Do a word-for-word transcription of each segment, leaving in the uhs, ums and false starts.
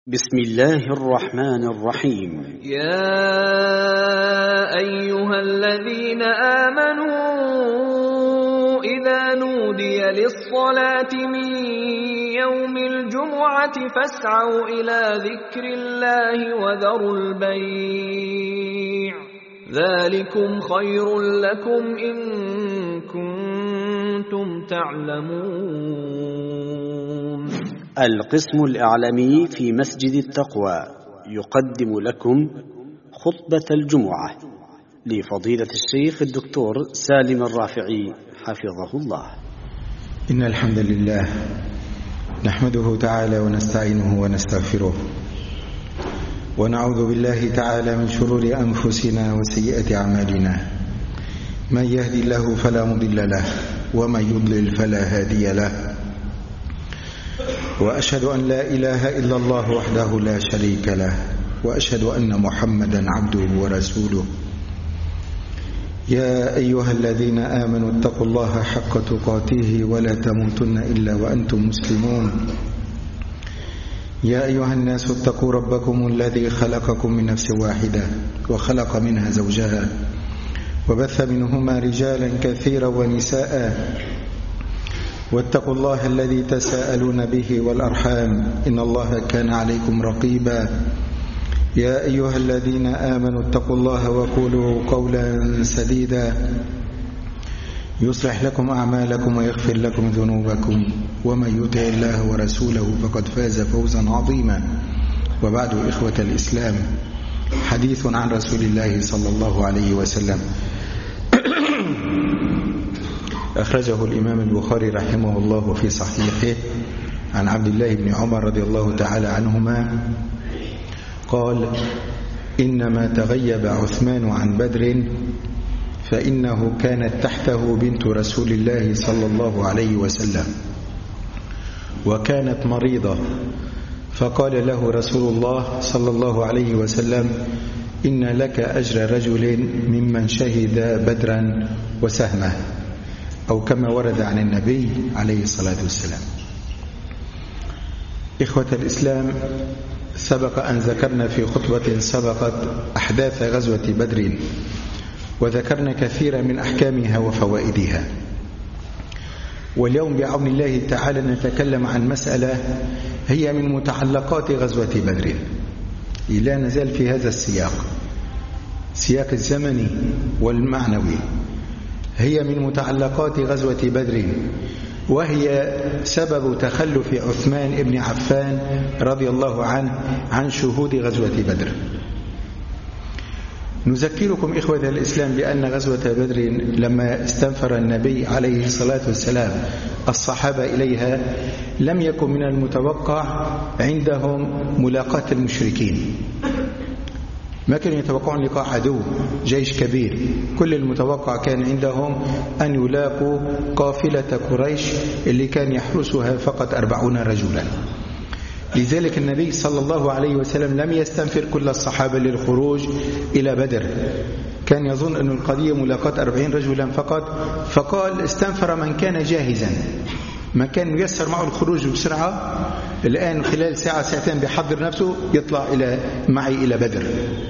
بسم الله الرحمن الرحيم. يا أيها الذين آمنوا إذا نودي للصلاة من يوم الجمعة فاسعوا إلى ذكر الله وذروا البيع ذلكم خير لكم إن كنتم تعلمون. القسم الإعلامي في مسجد التقوى يقدم لكم خطبة الجمعة لفضيلة الشيخ الدكتور سالم الرافعي حفظه الله. إن الحمد لله نحمده تعالى ونستعينه ونستغفره ونعوذ بالله تعالى من شرور أنفسنا وسيئات أعمالنا. من يهدي الله فلا مضل له ومن يضلل فلا هادي له، وأشهد أن لا إله إلا الله وحده لا شريك له، وأشهد أن محمدا عبده ورسوله. يا أيها الذين آمنوا اتقوا الله حق تقاته ولا تموتن إلا وأنتم مسلمون. يا أيها الناس اتقوا ربكم الذي خلقكم من نفس واحدة وخلق منها زوجها وبث منهما رجالا كثيرا ونساء، واتقوا الله الذي تساءلون به والأرحام إن الله كان عليكم رقيبا. يا أيها الذين آمنوا اتقوا الله وقولوا قولا سديدا يصلح لكم أعمالكم ويغفر لكم ذنوبكم، ومن يطع الله ورسوله فقد فاز فوزا عظيما. وبعد، إخوة الإسلام، حديث عن رسول الله صلى الله عليه وسلم أخرجه الإمام البخاري رحمه الله في صحيحه عن عبد الله بن عمر رضي الله تعالى عنهما قال: إنما تغيب عثمان عن بدر فإنه كانت تحته بنت رسول الله صلى الله عليه وسلم وكانت مريضة، فقال له رسول الله صلى الله عليه وسلم: إن لك أجر رجل ممن شهد بدرا وسهمه، أو كما ورد عن النبي عليه الصلاة والسلام. إخوة الإسلام، سبق أن ذكرنا في خطبة سبقت أحداث غزوة بدر، وذكرنا كثيرا من أحكامها وفوائدها. واليوم بعون الله تعالى نتكلم عن مسألة هي من متعلقات غزوة بدر. لا نزال في هذا السياق، سياق الزمني والمعنوي. هي من متعلقات غزوة بدر، وهي سبب تخلف عثمان بن عفان رضي الله عنه عن شهود غزوة بدر. نذكركم إخوة الإسلام بأن غزوة بدر لما استنفر النبي عليه الصلاة والسلام الصحابة إليها لم يكن من المتوقع عندهم ملاقاة المشركين. ما كانوا يتوقعون لقاء عدو جيش كبير، كل المتوقع كان عندهم أن يلاقوا قافلة قريش اللي كان يحرسها فقط أربعون رجلا. لذلك النبي صلى الله عليه وسلم لم يستنفر كل الصحابة للخروج إلى بدر، كان يظن أن القضية ملاقاة أربعين رجلا فقط، فقال استنفر من كان جاهزا، من كان ييسر معه الخروج بسرعة الآن خلال ساعة ساعتين بيحضر نفسه يطلع إلى معي إلى بدر.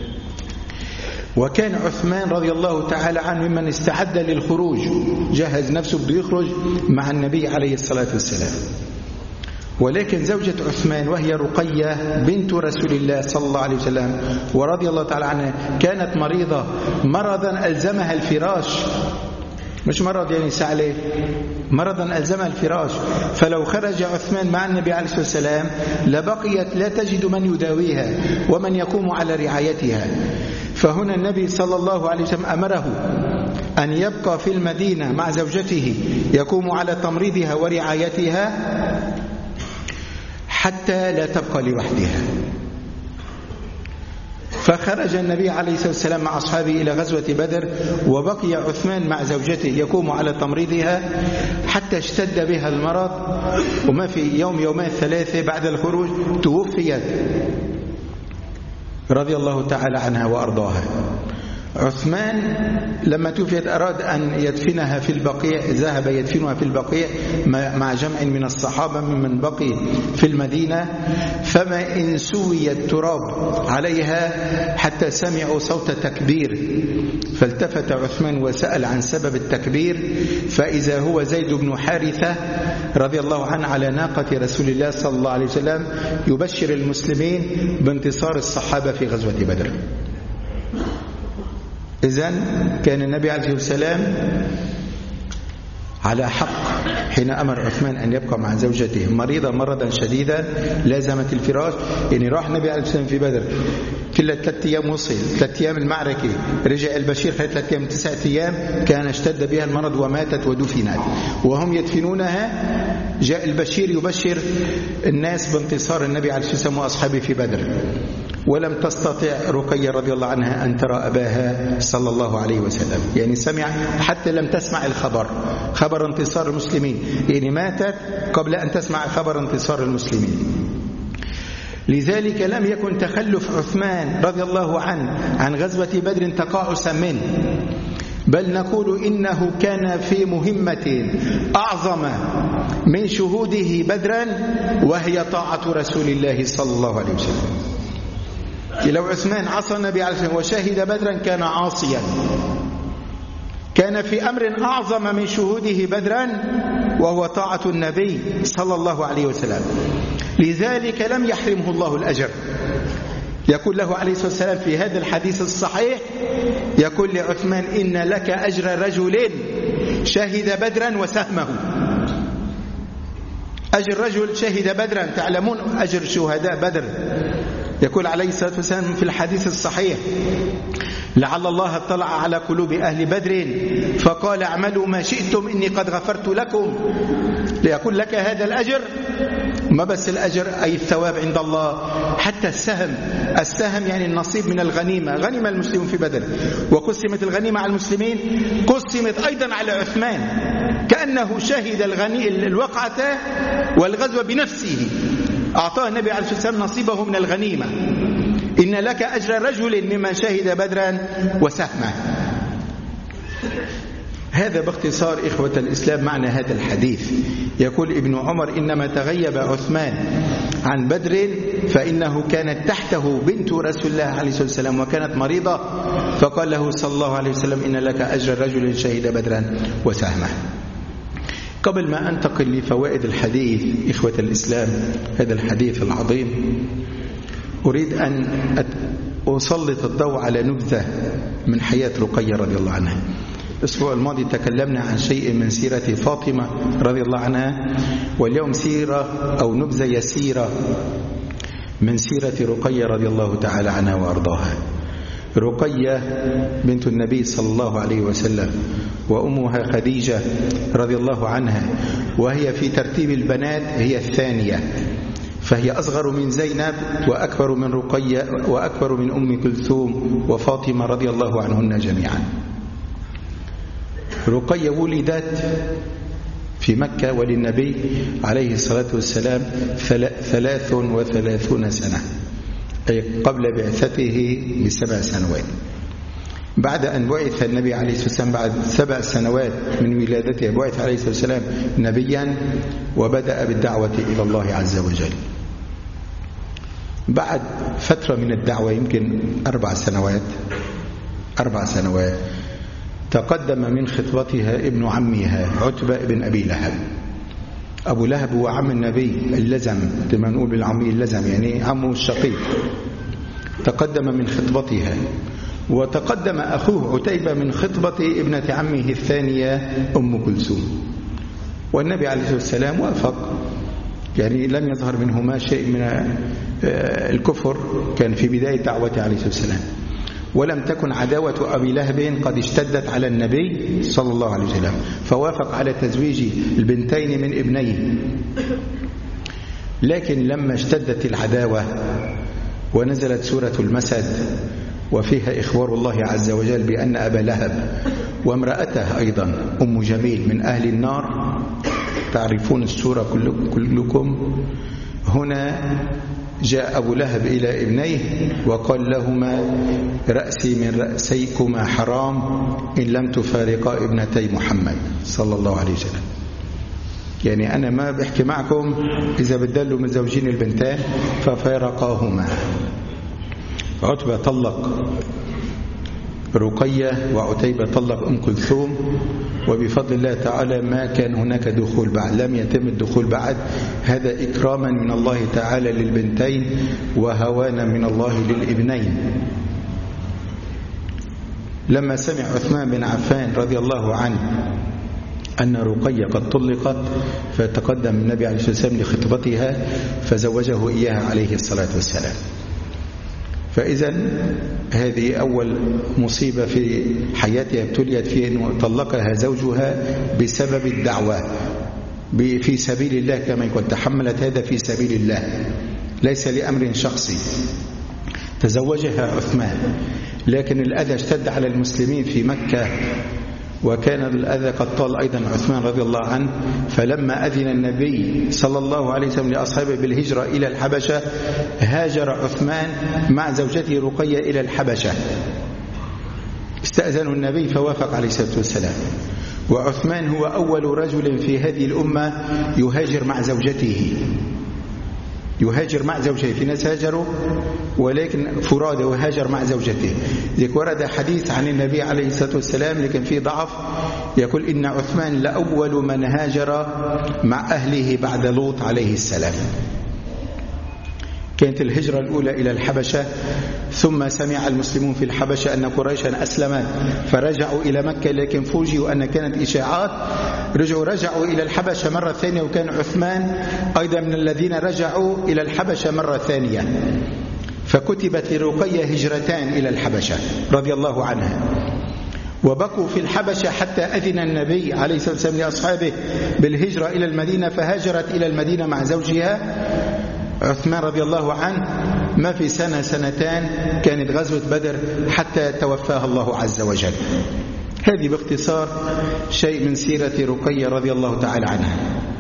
وكان عثمان رضي الله تعالى عنه ممن استعد للخروج، جهز نفسه بده يخرج مع النبي عليه الصلاة والسلام. ولكن زوجة عثمان وهي رقية بنت رسول الله صلى الله عليه وسلم ورضي الله تعالى عنها كانت مريضة مرضا ألزمها الفراش، مش مرض يعني سعلة، مرضا ألزمها الفراش. فلو خرج عثمان مع النبي عليه الصلاة والسلام لبقيت لا تجد من يداويها ومن يقوم على رعايتها. فهنا النبي صلى الله عليه وسلم أمره أن يبقى في المدينة مع زوجته يقوم على تمريضها ورعايتها حتى لا تبقى لوحدها. فخرج النبي عليه الصلاة والسلام مع أصحابه إلى غزوة بدر، وبقي عثمان مع زوجته يقوم على تمريضها حتى اشتد بها المرض، وما في يوم يومين ثلاثة بعد الخروج توفيت رضي الله تعالى عنها وأرضاها. عثمان لما توفيت أراد أن يدفنها في البقيع، ذهب يدفنها في البقيع مع جمع من الصحابة ممن بقي في المدينة، فما إن سوي التراب عليها حتى سمعوا صوت تكبير، فالتفت عثمان وسأل عن سبب التكبير، فإذا هو زيد بن حارثة رضي الله عنه على ناقة رسول الله صلى الله عليه وسلم يبشر المسلمين بانتصار الصحابة في غزوة بدر. إذن كان النبي عليه السلام على حق حين أمر عثمان أن يبقى مع زوجته مريضة مرضا شديدا لازمت الفراش. يعني راح النبي عليه السلام في بدر كل ثلاثة أيام وصل، ثلاثة أيام المعركة، رجع البشير خلال ثلاثة أيام تسعة أيام كان اشتد بها المرض وماتت ودفنت، وهم يدفنونها جاء البشير يبشر الناس بانتصار النبي عليه السلام وأصحابه في بدر. ولم تستطع رقية رضي الله عنها أن ترى أباها صلى الله عليه وسلم، يعني سمع حتى لم تسمع الخبر، خبر انتصار المسلمين، يعني ماتت قبل أن تسمع خبر انتصار المسلمين. لذلك لم يكن تخلف عثمان رضي الله عنه عن غزوة بدر تقاعسا منه، بل نقول إنه كان في مهمة أعظم من شهوده بدرا، وهي طاعة رسول الله صلى الله عليه وسلم. لو عثمان عصى النبي عليه الصلاة والسلام وشهد بدرا كان عاصيا، كان في أمر أعظم من شهوده بدرا وهو طاعة النبي صلى الله عليه وسلم. لذلك لم يحرمه الله الأجر. يقول له عليه الصلاة والسلام في هذا الحديث الصحيح، يقول لعثمان إن لك أجر رجل شهد بدرا وسهمه. أجر رجل شهد بدرا، تعلمون أجر شهداء بدر. يقول عليه الصلاة والسلام في الحديث الصحيح لعل الله اطلع على قلوب أهل بدر فقال اعملوا ما شئتم إني قد غفرت لكم، ليقول لك هذا الأجر، ما بس الأجر أي الثواب عند الله، حتى السهم. السهم يعني النصيب من الغنيمة، غنم المسلمون في بدر وقسمت الغنيمة على المسلمين، قسمت أيضا على عثمان كأنه شهد الغني الوقعة والغزوة بنفسه، أعطاه النبي عليه الصلاة والسلام نصيبه من الغنيمة. إن لك أجر رجل ممن شهد بدرا وسهمه. هذا باختصار إخوة الإسلام معنى هذا الحديث. يقول ابن عمر إنما تغيب عثمان عن بدر فإنه كانت تحته بنت رسول الله عليه الصلاة والسلام وكانت مريضة، فقال له صلى الله عليه وسلم إن لك أجر رجل شهد بدرا وسهمه. قبل ما أنتقل لفوائد الحديث إخوة الإسلام، هذا الحديث العظيم، أريد أن أسلط الضوء على نبذة من حياة رقية رضي الله عنها. الأسبوع الماضي تكلمنا عن شيء من سيرة فاطمة رضي الله عنها، واليوم سيرة أو نبذة يسيرة من سيرة رقية رضي الله تعالى عنها وأرضاها. رقية بنت النبي صلى الله عليه وسلم وأمها خديجة رضي الله عنها، وهي في ترتيب البنات هي الثانية، فهي أصغر من زينب وأكبر من رقية وأكبر من أم كلثوم وفاطمة رضي الله عنهن جميعا. رقية ولدت في مكة وللنبي عليه الصلاة والسلام ثلاث وثلاثون سنة، أي قبل بعثته بسبع سنوات. بعد أن بعث النبي عليه الصلاة والسلام بعد سبع سنوات من ولادته بعث عليه الصلاة والسلام نبيا وبدأ بالدعوة إلى الله عز وجل. بعد فترة من الدعوة يمكن أربع سنوات أربع سنوات تقدم من خطبتها ابن عمها عتبة بن أبي لهب. أبو لهب هو عم النبي اللزم، لما نقول بالعمي اللزم يعني عمه الشقيق. تقدم من خطبتها، وتقدم أخوه عتيبة من خطبة ابنة عمه الثانية أم كلثوم، والنبي عليه الصلاة والسلام وافق، يعني لم يظهر منهما شيء من الكفر، كان في بداية دعوته عليه الصلاة والسلام، ولم تكن عداوة أبي لهب قد اشتدت على النبي صلى الله عليه وسلم، فوافق على تزويج البنتين من ابنيه. لكن لما اشتدت العداوة ونزلت سورة المسد وفيها إخبار الله عز وجل بأن أبا لهب وامرأته أيضا أم جميل من أهل النار، تعرفون السورة كلكم، هنا جاء أبو لهب إلى ابنيه وقال لهما رأسي من رأسيكما حرام إن لم تفارقا ابنتي محمد صلى الله عليه وسلم. يعني أنا ما بحكي معكم إذا بدلوا من زوجين البنتان ففارقاهما. عتبة طلق رقية وعتيبة طلق أم كلثوم، وبفضل الله تعالى ما كان هناك دخول بعد، لم يتم الدخول بعد. هذا إكراما من الله تعالى للبنتين وهوانا من الله للابنين. لما سمع عثمان بن عفان رضي الله عنه أن رقية قد طلقت فتقدم النبي عليه الصلاة والسلام لخطبتها فزوجه إياها عليه الصلاة والسلام. فإذا هذه أول مصيبة في حياتها ابتليت فيه، أنه طلقها زوجها بسبب الدعوة في سبيل الله، كما يقول تحملت هذا في سبيل الله ليس لأمر شخصي. تزوجها عثمان، لكن الأذى اشتد على المسلمين في مكة، وكان الأذى قد طال أيضا عثمان رضي الله عنه. فلما أذن النبي صلى الله عليه وسلم لأصحابه بالهجرة إلى الحبشة هاجر عثمان مع زوجته رقية إلى الحبشة. استأذنوا النبي فوافق عليه الصلاة والسلام. وعثمان هو أول رجل في هذه الأمة يهاجر مع زوجته، يهاجر مع زوجته. في ناس هاجروا ولكن فرادى وهاجر مع زوجته. ذلك ورد حديث عن النبي عليه الصلاة والسلام لكن فيه ضعف، يقول إن عثمان لأول من هاجر مع أهله بعد لوط عليه السلام. كانت الهجرة الأولى إلى الحبشة، ثم سمع المسلمون في الحبشة أن قريشا أسلمت فرجعوا إلى مكة، لكن فوجئوا أن كانت إشاعات، رجعوا رجعوا إلى الحبشة مرة ثانية، وكان عثمان أيضا من الذين رجعوا إلى الحبشة مرة ثانية. فكتبت لرقية هجرتان إلى الحبشة رضي الله عنها، وبقوا في الحبشة حتى أذن النبي عليه الصلاة والسلام لأصحابه بالهجرة إلى المدينة، فهاجرت إلى المدينة مع زوجها عثمان رضي الله عنه. ما في سنة سنتان كانت غزوة بدر حتى توفاها الله عز وجل. هذه باختصار شيء من سيرة رقية رضي الله تعالى عنها.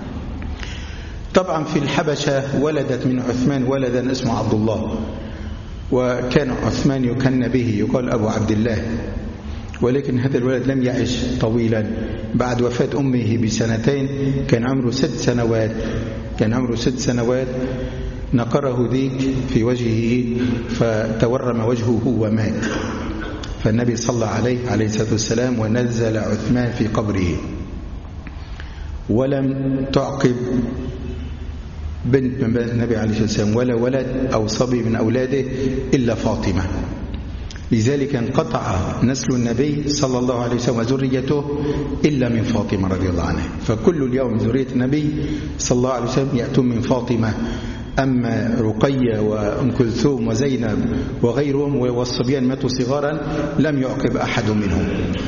طبعا في الحبشة ولدت من عثمان ولدا اسمه عبد الله، وكان عثمان يكن به يقال أبو عبد الله، ولكن هذا الولد لم يعش طويلا. بعد وفاة أمه بسنتين كان عمره ست سنوات كان عمره ست سنوات نقره ديك في وجهه فتورم وجهه ومات، فالنبي صلى عليه عليه الصلاة والسلام ونزل عثمان في قبره. ولم تعقب بنت من بنات النبي عليه الصلاة والسلام ولا ولد أو صبي من أولاده إلا فاطمة، لذلك انقطع نسل النبي صلى الله عليه وسلم وذريته إلا من فاطمة رضي الله عنها. فكل اليوم ذرية النبي صلى الله عليه وسلم يأتون من فاطمة. أما رقية وأم كلثوم وزينب وغيرهم والصبيان ماتوا صغارا لم يعقب أحد منهم.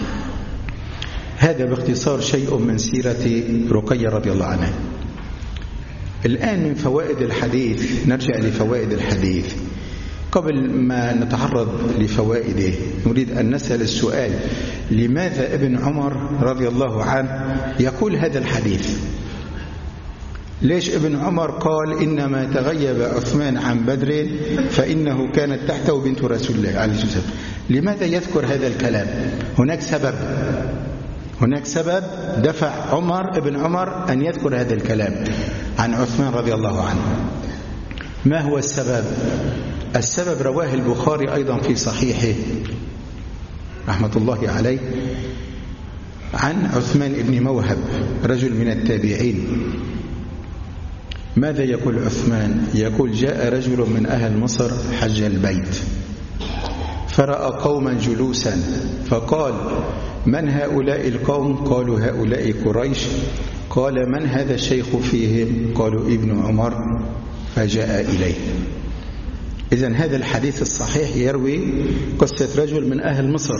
هذا باختصار شيء من سيرة رقية رضي الله عنها. الآن من فوائد الحديث نرجع لفوائد الحديث. قبل ما نتعرض لفوائده نريد أن نسأل السؤال: لماذا ابن عمر رضي الله عنه يقول هذا الحديث؟ ليش ابن عمر قال إنما تغيب عثمان عن بدر فإنه كانت تحته بنت رسول الله عليه الصلاة والسلام؟ لماذا يذكر هذا الكلام؟ هناك سبب هناك سبب دفع عمر ابن عمر أن يذكر هذا الكلام عن عثمان رضي الله عنه. ما هو السبب؟ السبب رواه البخاري أيضا في صحيحه رحمة الله عليه عن عثمان بن موهب رجل من التابعين. ماذا يقول عثمان؟ يقول: جاء رجل من أهل مصر حج البيت فرأى قوما جلوسا فقال: من هؤلاء القوم؟ قالوا: هؤلاء قريش. قال: من هذا الشيخ فيهم؟ قالوا: ابن عمر. فجاء إليه. إذن هذا الحديث الصحيح يروي قصة رجل من أهل مصر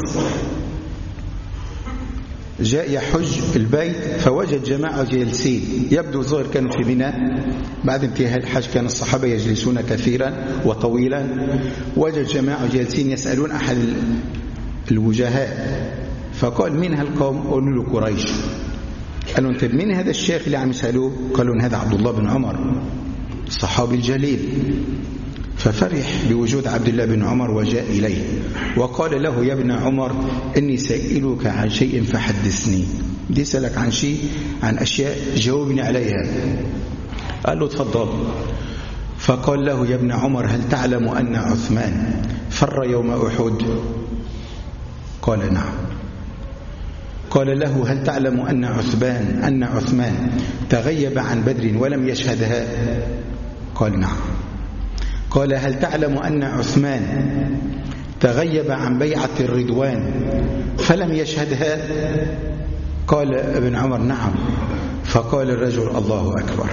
جاء يحج البيت فوجد جماعة جالسين، يبدو ظاهر كانوا في بناء. بعد انتهاء الحج كان الصحابة يجلسون كثيرا وطويلا. وجد جماعة جالسين يسألون أحد الوجهاء فقال: من هالقوم؟ قالوا له: قريش. قالوا: انت من هذا الشيخ اللي عم يسألوه؟ قالوا: هذا عبد الله بن عمر الصحابي الجليل. ففرح بوجود عبد الله بن عمر وجاء إليه وقال له: يا ابن عمر، إني سائلك عن شيء فحدثني. دي سألك عن شيء، عن أشياء جاوبني عليها. قال له: تفضل. فقال له: يا ابن عمر، هل تعلم أن عثمان فر يوم أحد؟ قال: نعم. قال له: هل تعلم أن عثمان أن عثمان تغيب عن بدر ولم يشهدها؟ قال: نعم. قال: هل تعلم أن عثمان تغيب عن بيعة الرضوان فلم يشهدها؟ قال ابن عمر: نعم. فقال الرجل: الله أكبر.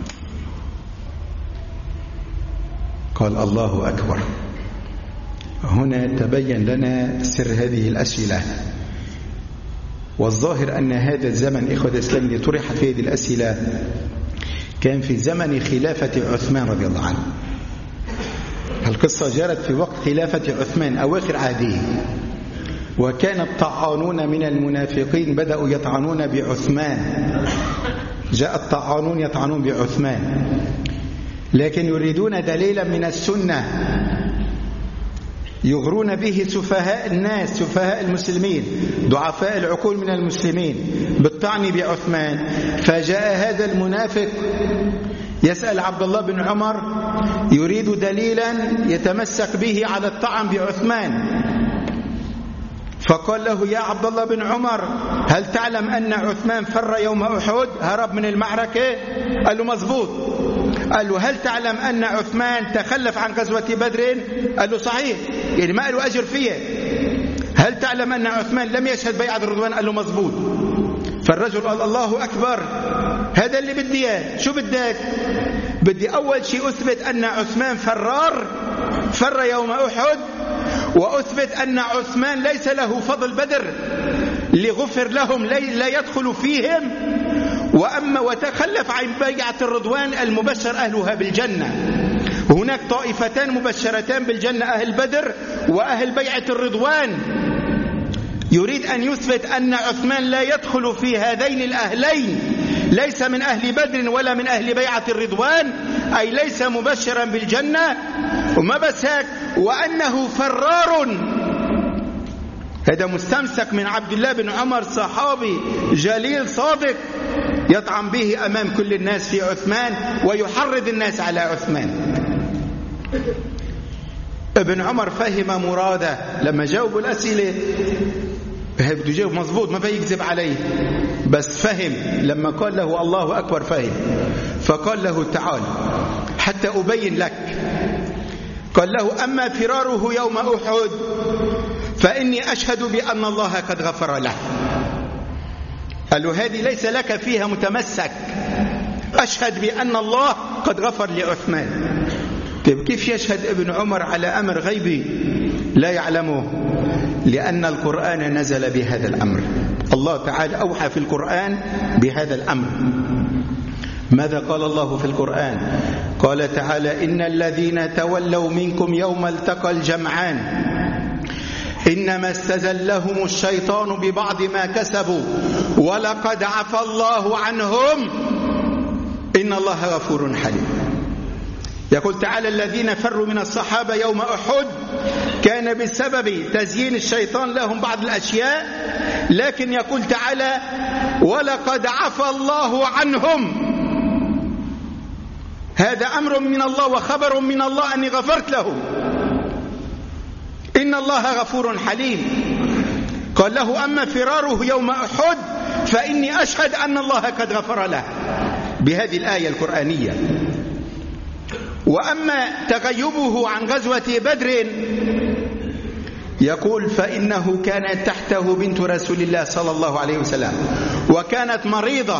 قال: الله أكبر. هنا تبين لنا سر هذه الأسئلة، والظاهر أن هذا الزمن إخوة الإسلام اللي طرحت في هذه الأسئلة كان في زمن خلافة عثمان رضي الله عنه. القصة جرت في وقت خلافة عثمان أواخر عهده، وكان الطعانون من المنافقين بدأوا يطعنون بعثمان. جاء الطعانون يطعنون بعثمان، لكن يريدون دليلا من السنة يغرون به سفهاء الناس، سفهاء المسلمين، ضعفاء العقول من المسلمين بالطعن بعثمان. فجاء هذا المنافق يسأل عبد الله بن عمر يريد دليلا يتمسك به على الطعن بعثمان. فقال له: يا عبد الله بن عمر، هل تعلم أن عثمان فر يوم أحد، هرب من المعركة؟ قال له: مظبوط. قال له: هل تعلم أن عثمان تخلف عن غزوة بدر؟ قال له: صحيح، يعني ما له أجر فيها. هل تعلم أن عثمان لم يشهد بيعة الرضوان؟ قال له: مظبوط. فالرجل قال: الله أكبر، هذا اللي بدي اياه. شو بدك؟ بدي أول شيء أثبت أن عثمان فرار، فر يوم أحد، وأثبت أن عثمان ليس له فضل بدر اللي غفر لهم لا يدخل فيهم، وأما وتخلف عن بيعة الرضوان المبشر أهلها بالجنة. هناك طائفتان مبشرتان بالجنة، أهل بدر وأهل بيعة الرضوان. يريد أن يثبت أن عثمان لا يدخل في هذين الأهلين، ليس من أهل بدر ولا من أهل بيعة الرضوان، أي ليس مبشرا بالجنة. وما بس هيك، وأنه فرار. هذا مستمسك من عبد الله بن عمر، صحابي جليل صادق، يطعن به أمام كل الناس في عثمان ويحرض الناس على عثمان. ابن عمر فهم مراده لما جاوبوا الأسئلة، بده يجاوب مظبوط، ما بيكذب عليه، بس فهم لما قال له الله أكبر فهم. فقال له: تعال حتى أبين لك. قال له: أما فراره يوم أحد فإني أشهد بأن الله قد غفر له. قال له: هذه ليس لك فيها متمسك، أشهد بأن الله قد غفر لعثمان. طيب كيف يشهد ابن عمر على أمر غيبي لا يعلمه؟ لأن القرآن نزل بهذا الأمر، الله تعالى أوحى في القرآن بهذا الأمر. ماذا قال الله في القرآن؟ قال تعالى: إن الذين تولوا منكم يوم التقى الجمعان إنما استزلهم الشيطان ببعض ما كسبوا ولقد عفى الله عنهم إن الله غفور حليم. يقول تعالى: الذين فروا من الصحابة يوم أحد كان بسبب تزيين الشيطان لهم بعض الأشياء، لكن يقول تعالى: ولقد عفى الله عنهم. هذا أمر من الله وخبر من الله أني غفرت له، إن الله غفور حليم. قال له: أما فراره يوم أحد فإني أشهد أن الله قد غفر له، بهذه الآية القرآنية. وأما تغيبه عن غزوة بدر يقول: فإنه كانت تحته بنت رسول الله صلى الله عليه وسلم وكانت مريضة،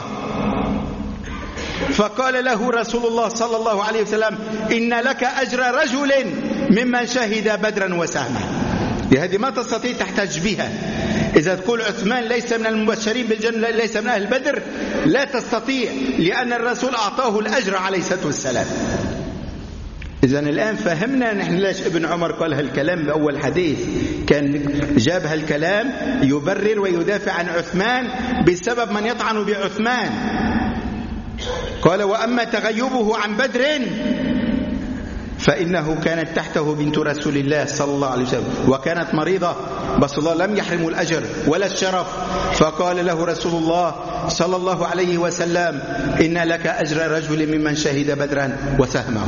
فقال له رسول الله صلى الله عليه وسلم: إن لك أجر رجل ممن شهد بدرا وسهما. هذه ما تستطيع تحتج بها. إذا تقول عثمان ليس من المبشرين بالجنة، ليس من أهل بدر، لا تستطيع، لأن الرسول أعطاه الأجر عليه الصلاة والسلام. إذن الآن فهمنا نحن ليش ابن عمر قال هالكلام بأول حديث. كان جاب هالكلام يبرر ويدافع عن عثمان بسبب من يطعن بعثمان. قال: وأما تغيبه عن بدر فإنه كانت تحته بنت رسول الله صلى الله عليه وسلم وكانت مريضة، بس الله لم يحرم الأجر ولا الشرف. فقال له رسول الله صلى الله عليه وسلم: إن لك أجر رجل ممن شهد بدرا وسهمه.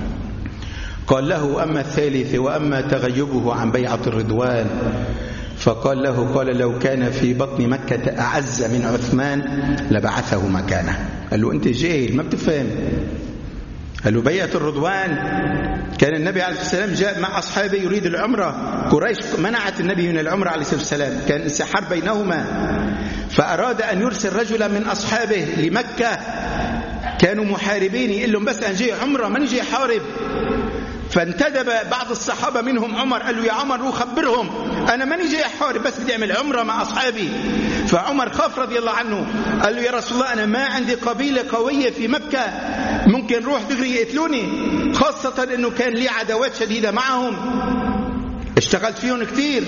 قال له: أما الثالث وأما تغيبه عن بيعة الرضوان، فقال له: قال لو كان في بطن مكة أعز من عثمان لبعثه مكانه. قال له: أنت جاهل ما بتفهم. قال له: بيعة الرضوان كان النبي عليه الصلاة والسلام جاء مع أصحابه يريد العمرة، قريش منعت النبي من العمرة عليه الصلاة والسلام، كان انسحار بينهما، فأراد أن يرسل رجلا من أصحابه لمكة كانوا محاربين، يقول لهم بس أنا جاي عمرة ما نجي حارب. فانتدب بعض الصحابة منهم عمر، قال له: يا عمر روح خبرهم أنا ما نجي أحارب بس بدي أعمل عمرة مع أصحابي. فعمر خاف رضي الله عنه، قال له: يا رسول الله أنا ما عندي قبيلة قوية في مكة ممكن روح دغري يقتلوني، خاصة أنه كان لي عداوات شديدة معهم اشتغلت فيهم كثير.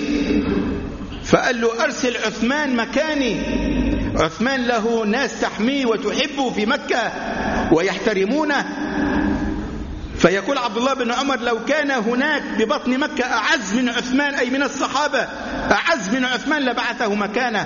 فقال له: أرسل عثمان مكاني، عثمان له ناس تحميه وتحبه في مكة ويحترمونه. فيقول عبد الله بن عمر: لو كان هناك ببطن مكة أعز من عثمان، أي من الصحابة أعز من عثمان لبعثه مكانه.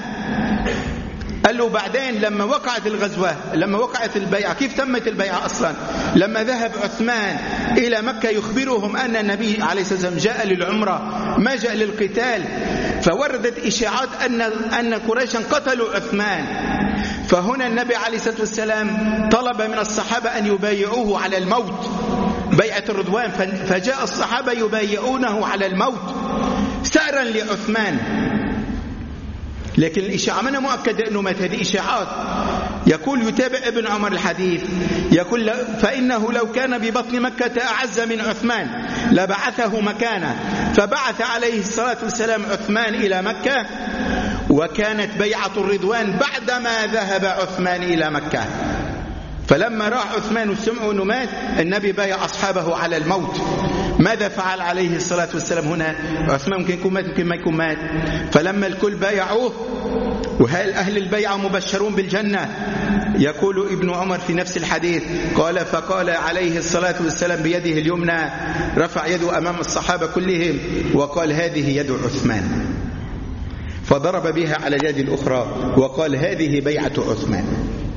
قال له: بعدين لما وقعت الغزوة، لما وقعت البيعة، كيف تمت البيعة أصلا؟ لما ذهب عثمان إلى مكة يخبرهم أن النبي عليه الصلاة والسلام جاء للعمرة ما جاء للقتال، فوردت إشاعات أن أن قريشا قتلوا عثمان. فهنا النبي عليه الصلاة والسلام طلب من الصحابة أن يبايعوه على الموت، بيعة الرضوان، فجاء الصحابة يبايعونه على الموت سعرا لعثمان. لكن الإشاعة من مؤكد أنه مات، هذه إشاعات. يقول يتابع ابن عمر الحديث، يقول: فإنه لو كان ببطن مكة أعز من عثمان لبعثه مكانه. فبعث عليه الصلاة والسلام عثمان إلى مكة، وكانت بيعة الرضوان بعدما ذهب عثمان إلى مكة. فلما راح عثمان وسمعوا أنه مات، النبي بايع أصحابه على الموت. ماذا فعل عليه الصلاة والسلام هنا؟ عثمان ممكن يكون مات ممكن ما يكون مات. فلما الكل بايعوه وهل أهل البيعة مبشرون بالجنة، يقول ابن عمر في نفس الحديث قال: فقال عليه الصلاة والسلام بيده اليمنى، رفع يده أمام الصحابة كلهم وقال: هذه يد عثمان، فضرب بها على اليد الأخرى وقال: هذه بيعة عثمان.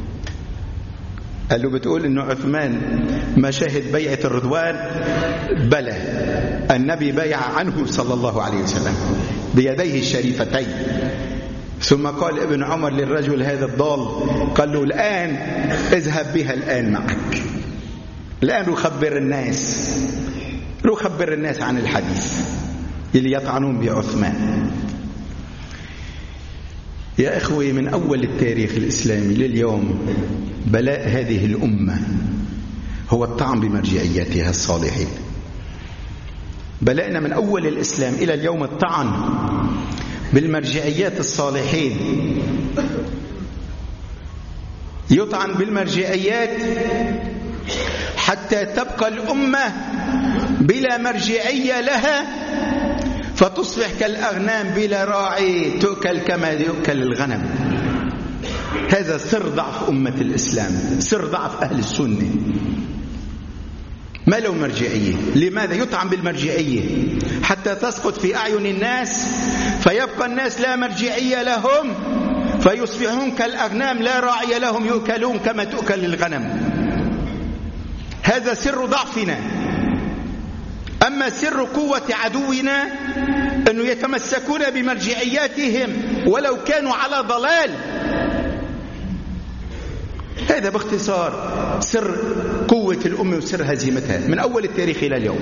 قال له: بتقول إنه عثمان ما شهد بيعة الرضوان؟ بلى، النبي بايع عنه صلى الله عليه وسلم بيديه الشريفتين. ثم قال ابن عمر للرجل هذا الضال، قال له: الآن اذهب بها الآن معك، الآن روح خبر الناس، روح خبر الناس عن الحديث اللي يطعنون بعثمان. يا إخوي، من أول التاريخ الإسلامي لليوم بلاء هذه الأمة هو الطعن بمرجعياتها الصالحين. بلائنا من أول الإسلام إلى اليوم الطعن بالمرجعيات الصالحين. يطعن بالمرجعيات حتى تبقى الأمة بلا مرجعية لها، فتصبح كالأغنام بلا راعي، تؤكل كما يؤكل الغنم. هذا سر ضعف أمة الإسلام، سر ضعف أهل السنة، ما له مرجعية. لماذا يطعن بالمرجعية؟ حتى تسقط في أعين الناس، فيبقى الناس لا مرجعية لهم، فيصبحون كالأغنام لا راعي لهم، يؤكلون كما تؤكل الغنم. هذا سر ضعفنا. أما سر قوة عدونا أنه يتمسكون بمرجعياتهم ولو كانوا على ضلال. هذا باختصار سر قوة الأمة وسر هزيمتها من أول التاريخ إلى اليوم.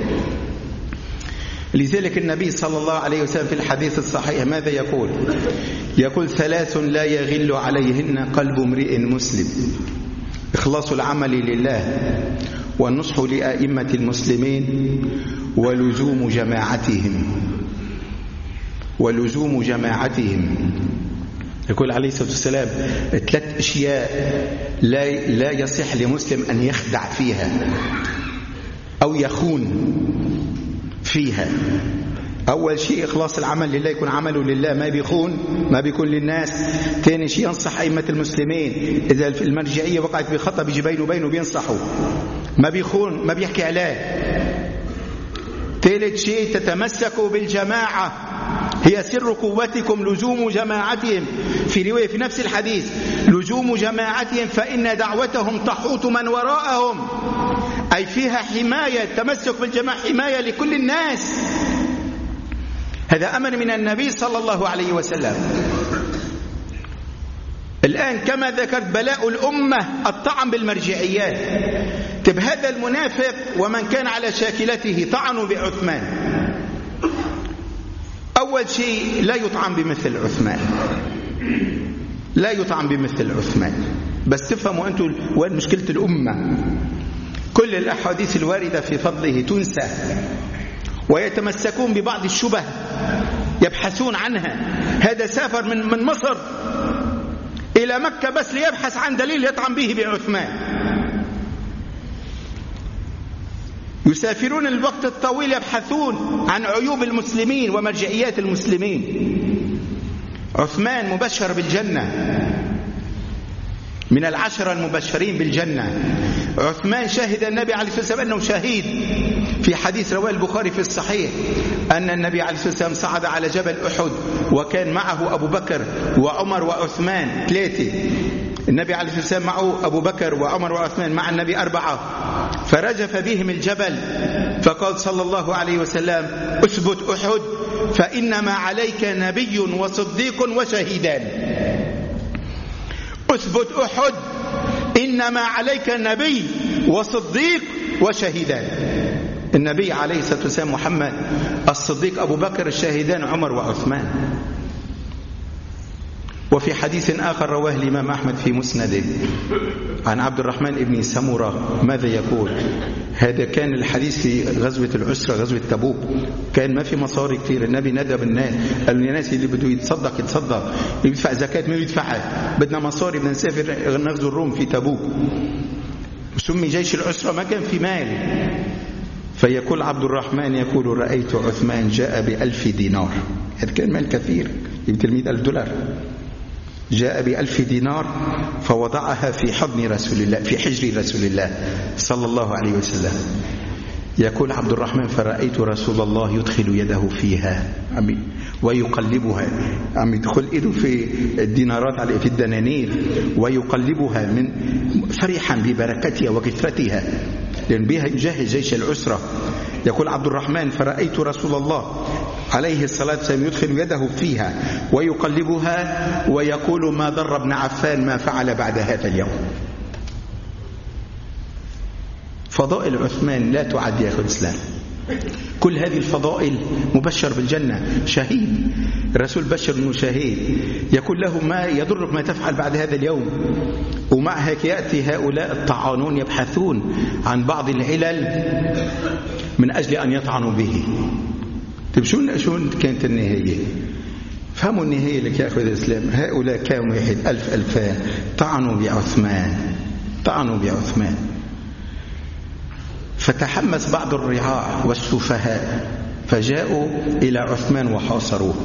لذلك النبي صلى الله عليه وسلم في الحديث الصحيح ماذا يقول؟ يقول: ثلاث لا يغل عليهن قلب امرئ مسلم: إخلاص العمل لله، والنصح لأئمة المسلمين، ولزوم جماعتهم ولزوم جماعتهم. يقول عليه الصلاة والسلام ثلاث أشياء لا لا يصح لمسلم أن يخدع فيها أو يخون فيها. أول شيء إخلاص العمل لله، يكون عمله لله، ما بيخون، ما بيكون للناس. ثاني شيء ينصح أئمة المسلمين، إذا المرجعية وقعت بخطأ بيجي بينه وبينه بينصحوا، ما بيخون، ما بيحكي عليه. ثالث شيء تتمسكوا بالجماعة، هي سر قوتكم لزوم جماعتهم. في رواية في نفس الحديث لزوم جماعتهم فإن دعوتهم تحوط من وراءهم، أي فيها حماية. التمسك بالجماعة حماية لكل الناس. هذا أمر من النبي صلى الله عليه وسلم. الآن كما ذكرت بلاء الأمة الطعن بالمرجعيات. طب هذا المنافق ومن كان على شاكلته طعنوا بعثمان. أول شيء لا يطعن بمثل عثمان، لا يطعن بمثل عثمان. بس تفهموا أنتم وين مشكلة الأمة. كل الأحاديث الواردة في فضله تنسى، ويتمسكون ببعض الشبه يبحثون عنها. هذا سافر من من مصر إلى مكة بس ليبحث عن دليل يطعن به بعثمان. يسافرون الوقت الطويل يبحثون عن عيوب المسلمين ومرجعيات المسلمين. عثمان مبشر بالجنة، من العشرة المبشرين بالجنة. عثمان شهد النبي عليه الصلاة والسلام أنه شهيد، في حديث رواه البخاري في الصحيح أن النبي عليه الصلاة والسلام صعد على جبل أحد وكان معه أبو بكر وعمر وعثمان ثلاثة. النبي عليه الصلاة والسلام معه أبو بكر وعمر وعثمان، مع النبي أربعة. فرجف بهم الجبل فقال صلى الله عليه وسلم: اثبت أحد فإنما عليك نبي وصديق وشهيدان. اثبت أحد إنما عليك نبي وصديق وشهيدان. النبي عليه الصلاة والسلام محمد، الصديق أبو بكر، الشهيدان عمر وعثمان. وفي حديث آخر رواه الإمام أحمد في مسنده عن عبد الرحمن بن سمرة ماذا يقول؟ هذا كان الحديث في غزوة العسرة، غزوة تبوك، كان ما في مصاري كثير. النبي ندى بالناس، قال الناس اللي بده يتصدق يتصدق، يدفع زكاة ما يدفعها، بدنا مصاري، بدنا نسافر نغزو الروم في تبوك. سمي جيش العسرة، ما كان في مال. فيقول عبد الرحمن يقول: رأيت عثمان جاء بألف دينار، هذا كان مال كثير، يمكن مئة ألف دولار. جاء بألف دينار فوضعها في حضن رسول الله، في حجر رسول الله صلى الله عليه وسلم. يقول عبد الرحمن: فرأيت رسول الله يدخل يده فيها ويقلبها، عم يدخل يده في الدينارات في الدنانير ويقلبها من فرحا ببركتها وكثرتها، لأن بها يجهز جيش العسرة. يقول عبد الرحمن: فرأيت رسول الله عليه الصلاة والسلام يدخل يده فيها ويقلبها ويقول: ما ضر ابن عفان ما فعل بعد هذا اليوم. فضائل عثمان لا تعد يا أخي الإسلام. كل هذه الفضائل، مبشر بالجنة، شهيد، الرسول بشر أنه شهيد، يقول له: ما يضرك ما تفعل بعد هذا اليوم. ومع هيك يأتي هؤلاء الطعانون يبحثون عن بعض العلل من أجل أن يطعنوا به. طيب شو شو كانت النهاية؟ فهموا النهاية لك يا أخوة الإسلام. هؤلاء كانوا واحد ألف ألفان طعنوا بعثمان، طعنوا بعثمان. فتحمس بعض الرعاع والسفهاء فجاءوا إلى عثمان وحاصروه،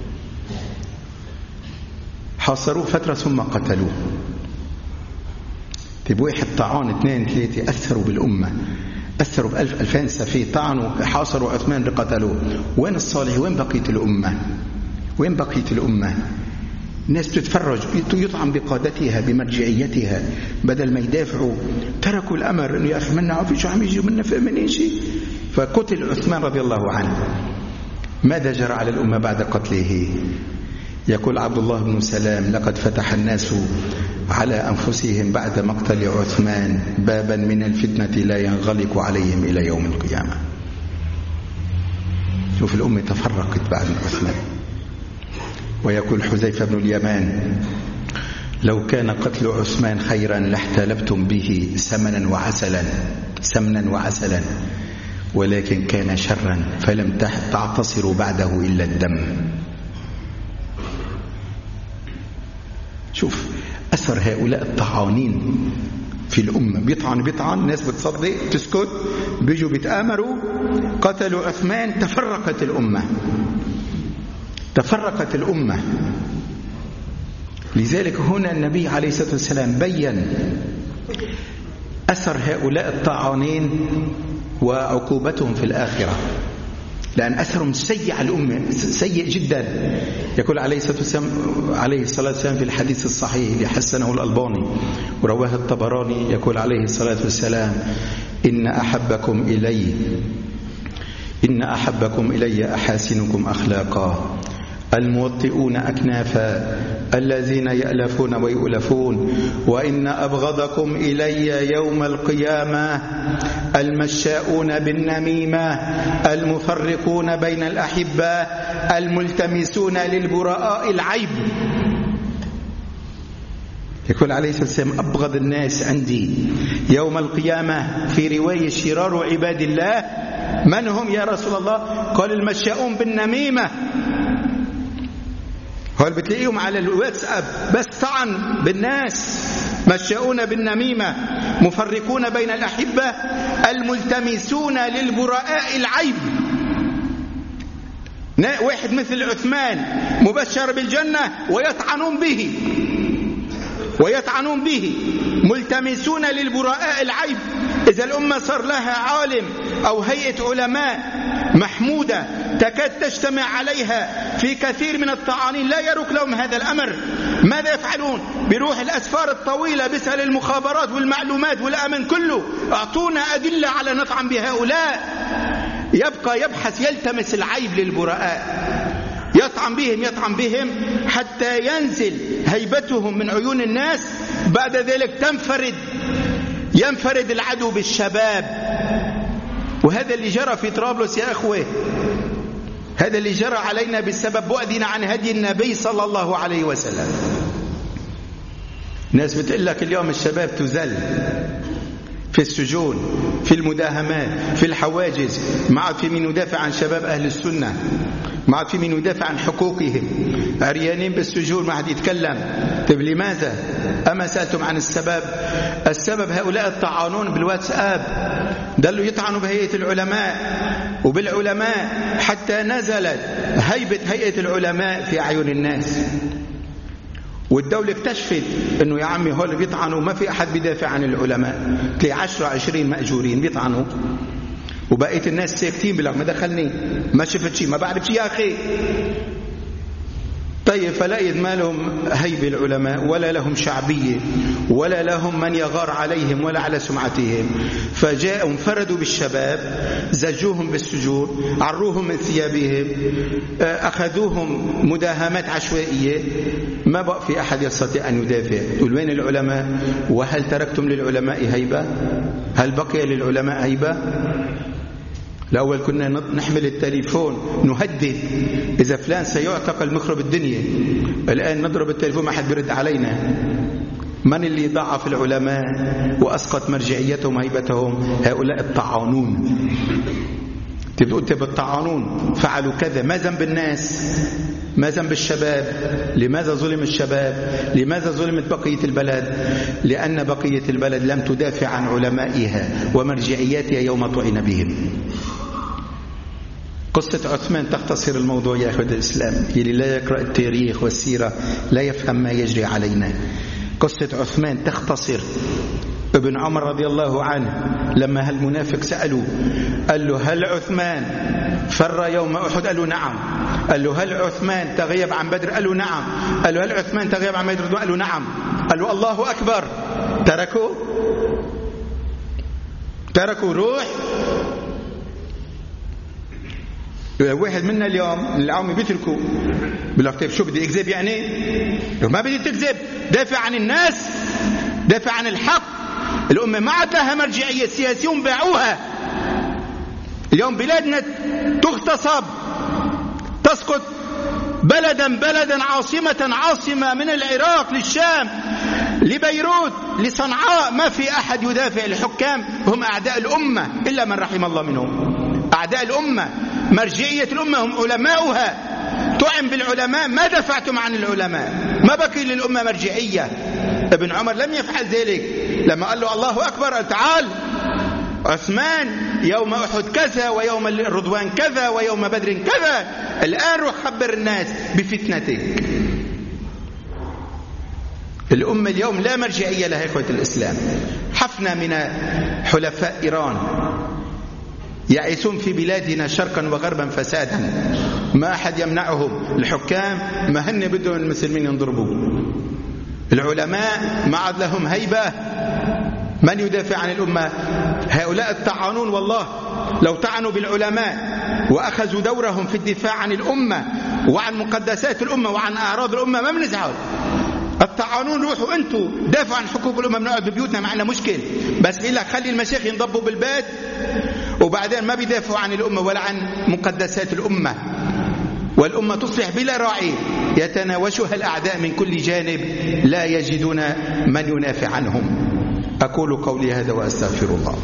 حاصروه فترة ثم قتلوه. طيب واحد طعان، اثنين، ثلاثة، أثروا بالأمة، أثروا بألف ألفين سفيه، طعنوا، حاصروا عثمان لقتلوه. وين الصالح؟ وين بقية الأمة؟ وين بقية الأمة؟ الناس تتفرج، يطعن بقادتها بمرجعيتها، بدل ما يدافعوا تركوا الأمر إنه يا أخي منا عارفين شو عم يجي منا فمن شيء. فقتل عثمان رضي الله عنه. ماذا جرى على الأمة بعد قتله؟ يقول عبد الله بن سلام: لقد فتح الناس على أنفسهم بعد مقتل عثمان بابا من الفتنة لا ينغلق عليهم إلى يوم القيامة. شوف الأمة تفرقت بعد عثمان. ويقول حذيفة بن اليمان: لو كان قتل عثمان خيرا لاحتلبتم به سمنا وعسلا، سمنا وعسلا، ولكن كان شرا فلم تعتصروا بعده إلا الدم. شوف أثر هؤلاء الطعانين في الأمة، بيطعن بيطعن، ناس بتصدق تسكت، بيجوا بيتآمروا، قتلوا عثمان، تفرقت الأمة، تفرقت الأمة. لذلك هنا النبي عليه الصلاة والسلام بيّن أثر هؤلاء الطاعونين وعقوبتهم في الآخرة. لأن أثرهم سيء على الأمة، سيء جدا. يقول عليه الصلاة والسلام عليه الصلاة والسلام في الحديث الصحيح اللي حسنه الألباني ورواه الطبراني، يقول عليه الصلاة والسلام: إن أحبكم إلي إن أحبكم إلي أحاسنكم أخلاقا، الموطئون أكنافا، الذين يألفون ويؤلفون، وإن أبغضكم إلي يوم القيامة المشاؤون بالنميمة، المفرقون بين الأحبة، الملتمسون للبراء العيب. يقول عليه الصلاة والسلام: أبغض الناس عندي يوم القيامة في رواية شرار عباد الله. من هم يا رسول الله؟ قال: المشاؤون بالنميمة. هل بتلاقيهم على الواتساب بس طعن بالناس، مشاؤون بالنميمة، مفرقون بين الأحبة، الملتمسون للبراء العيب. واحد مثل عثمان مبشر بالجنة ويطعنون به ويطعنون به ملتمسون للبراء العيب. إذا الأمة صار لها عالم أو هيئة علماء محمودة تكاد تجتمع عليها في كثير من الطعانين لا يروق لهم هذا الأمر، ماذا يفعلون؟ بيروح الأسفار الطويلة بيسأل المخابرات والمعلومات والأمن كله: أعطونا أدلة على نطعن بهؤلاء. يبقى يبحث يلتمس العيب للبراء، يطعن بهم يطعن بهم حتى ينزل هيبتهم من عيون الناس. بعد ذلك تنفرد ينفرد العدو بالشباب. وهذا اللي جرى في طرابلس يا أخوة، هذا اللي جرى علينا بسبب بعدنا عن هدي النبي صلى الله عليه وسلم. ناس بتقول لك اليوم الشباب تزل في السجون، في المداهمات، في الحواجز، ما عاد في من يدافع عن شباب أهل السنة، ما عاد في من يدافع عن حقوقهم، عريانين بالسجون ما حد يتكلم. طيب لماذا؟ أما سألتم عن السبب؟ السبب هؤلاء الطعانون بالواتساب دلوا يطعنوا بهيئة العلماء وبالعلماء حتى نزلت هيبة هيئة العلماء في أعين الناس. والدولة اكتشفت انه يا عمي هول بيطعنوا ما في احد بيدافع عن العلماء، تلاقي عشرة عشرين مأجورين بيطعنوا وبقية الناس ساكتين بلا ما دخلني، ما شفت شيء، ما بعرف شيء يا اخي. طيب فلاقيد ما لهم هيبة العلماء ولا لهم شعبية ولا لهم من يغار عليهم ولا على سمعتهم، فجاءوا انفردوا بالشباب، زجوهم بالسجون، عروهم من ثيابهم، أخذوهم مداهمات عشوائية، ما بقى في أحد يستطيع أن يدافع. تقول وين العلماء؟ وهل تركتم للعلماء هيبة؟ هل بقي للعلماء هيبة؟ الأول كنا نحمل التليفون نهدد إذا فلان سيعتقل مخرب الدنيا، الآن نضرب التليفون ما حد برد علينا. من اللي ضعف العلماء وأسقط مرجعيتهم هيبتهم؟ هؤلاء الطعانون. تبقوا أنت بالطعانون فعلوا كذا، ما ذنب الناس؟ ما ذنب الشباب؟ لماذا ظلم الشباب؟ لماذا ظلمت بقية البلد؟ لأن بقية البلد لم تدافع عن علمائها ومرجعياتها يوم طعن بهم. قصة عثمان تختصر الموضوع يا أخوة الإسلام، اللي لا يقرأ التاريخ والسيرة لا يفهم ما يجري علينا. قصة عثمان تختصر. ابن عمر رضي الله عنه لما هالمنافق سألوا قال له هل عثمان فر يوم أحد؟ قال له نعم. قال له هل عثمان تغيب عن بدر؟ قال له نعم. قال له هل عثمان تغيب عن بدر؟ قال له نعم. قال له الله أكبر. تركوا تركوا روح. واحد منا اليوم العوامي بيتركوا بيقول لك طيب شو بدي اكذب يعني؟ ما بدي تكذب، دافع عن الناس، دافع عن الحق. الأمة ما عاد لها مرجعية، السياسيون باعوها. اليوم بلادنا تغتصب، تسقط بلدا بلدا، عاصمة عاصمة، من العراق للشام لبيروت لصنعاء، ما في أحد يدافع. الحكام هم أعداء الأمة إلا من رحم الله منهم. أعداء الأمة، مرجعية الأمة هم علماؤها. طعن بالعلماء، ما دفعتم عن العلماء، ما بقي للأمة مرجعية. ابن عمر لم يفعل ذلك. لما قال له الله أكبر قال تعال عثمان يوم أحد كذا ويوم الرضوان كذا ويوم بدر كذا، الآن روح خبر الناس بفتنتك. الأمة اليوم لا مرجعية لها إخوة الإسلام. حفنا من حلفاء إيران يعيثون في بلادنا شرقا وغربا فسادا، ما أحد يمنعهم. الحكام ما هن بدهم المسلمين ينضربوا، العلماء ما عاد لهم هيبة، من يدافع عن الأمة؟ هؤلاء الطعانون والله لو طعنوا بالعلماء وأخذوا دورهم في الدفاع عن الأمة وعن مقدسات الأمة وعن أعراض الأمة ما بنزعل. الطعانون روحوا أنتوا دافعوا عن حقوق الأمة، بنقعد ببيوتنا معنا مشكل، بس بيقول لك خلي المشايخ ينضبوا بالبيت وبعدين ما بيدافعوا عن الأمة ولا عن مقدسات الأمة، والأمة تصبح بلا راعي يتناوشها الأعداء من كل جانب لا يجدون من ينافع عنهم. أقول قولي هذا وأستغفر الله.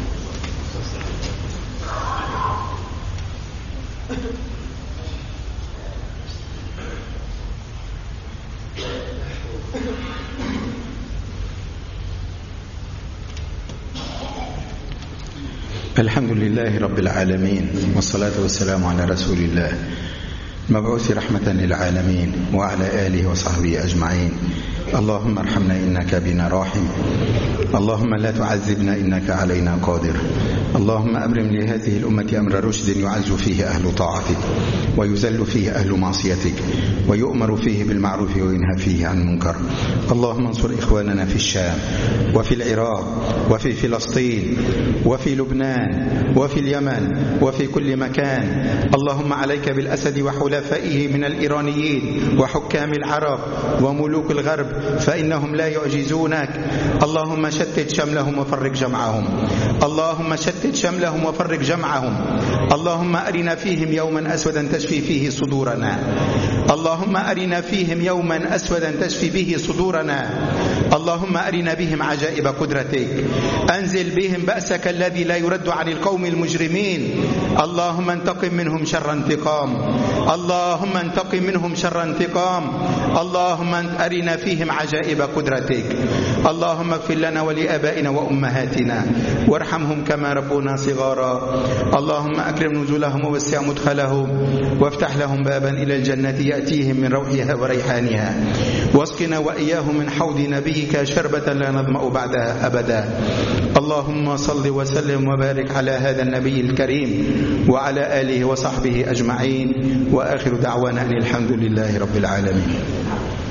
الحمد لله رب العالمين، والصلاة والسلام على رسول الله مبعوث رحمة للعالمين وعلى آله وصحبه أجمعين. اللهم ارحمنا إنك بنا راحم، اللهم لا تعذبنا إنك علينا قادر، اللهم أبرم لهذه الأمة أمر رشد يعز فيه أهل طاعتك ويذل فيه أهل معصيتك ويؤمر فيه بالمعروف وينهى فيه عن المنكر. اللهم انصر إخواننا في الشام وفي العراق وفي فلسطين وفي لبنان وفي اليمن وفي كل مكان. اللهم عليك بالأسد وحلفائه من الإيرانيين وحكام العرب وملوك الغرب فإنهم لا يعجزونك. اللهم شتت شملهم وفرق جمعهم، اللهم شتت شملهم وفرق جمعهم. اللهم أرنا فيهم يوما أسودا تشفي فيه صدورنا، اللهم أرنا فيهم يوما أسودا تشفي به صدورنا. اللهم أرنا بهم عجائب قدرتك، أنزل بهم بأسك الذي لا يرد عن القوم المجرمين. اللهم انتقم منهم شر انتقام، اللهم انتقم منهم شر انتقام. اللهم أرنا فيهم عجائب قدرتك. اللهم اغفر لنا ولآبائنا وأمهاتنا وارحمهم كما ربونا صغارا. اللهم أكرم نزلهم ووسع مدخلهم وافتح لهم بابا إلى الجنة يأتيهم من روحها وريحانها، واسقنا وإياهم من حوض نبيك شربة لا نظمأ بعدها أبدا. اللهم صل وسلم وبارك على هذا النبي الكريم وعلى آله وصحبه أجمعين، وآخر دعوانا أن الحمد لله رب العالمين.